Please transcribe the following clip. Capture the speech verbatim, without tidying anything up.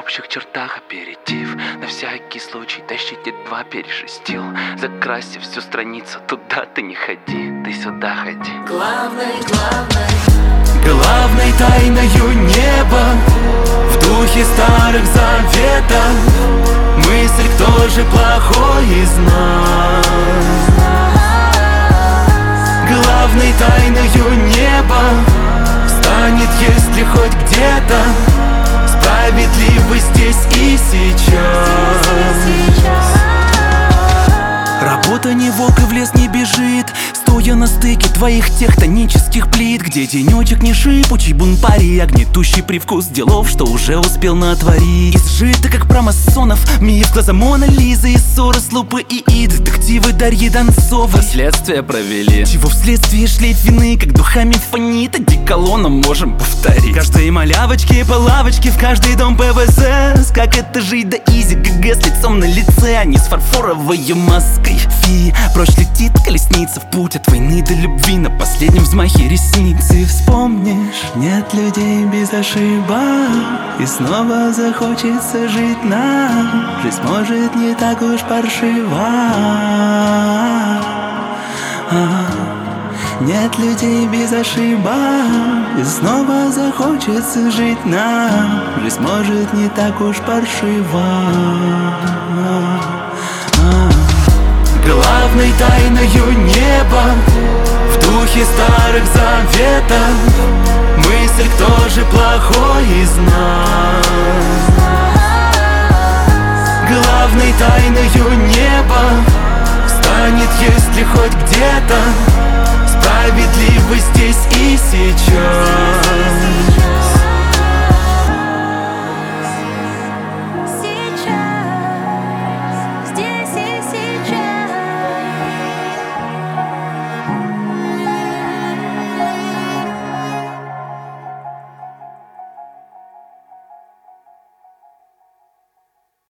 общих чертах аперитив. На всякий случай тащите два перешестил. Закрасив всю страницу, туда ты не ходи, ты сюда ходи. Главной, главной, главной тайною неба в духе старых заветов мысль, кто же плохой из нас. Главной тайною неба станет, если хоть где-то справедливость здесь и сейчас. Работа не волк и в лес не бежит, стоя на стыке твоих тектонических плит, где денечек не шипучий бунпари, а гнетущий привкус делов, что уже успел натворить. Изжито, как про масонов, миф глаза Мона Лизы и ссоры с Лупы и И, детективы Дарьи Донцовой следствие провели, чего вследствие шлейф вины, как духами фонит, одеколоном можем повторить. Каждой малявочке по лавочке, в каждый дом ПВС. Как это жить да изи, ГГ с лицом на лице, а не с фарфоровой маской. Фи, прочь летит колесница в путь от войны до любви на последнем взмахе ресницы. Вспомнишь, нет людей без ошибок, и снова захочется жить нам. Жизнь может не так уж паршива. Нет людей без ошибок, и снова захочется жить нам. Жизнь может не так уж паршива. Главной тайною неба в духе старых заветов мысль, кто же плохой из нас. Главной тайною неба станет, если хоть где-то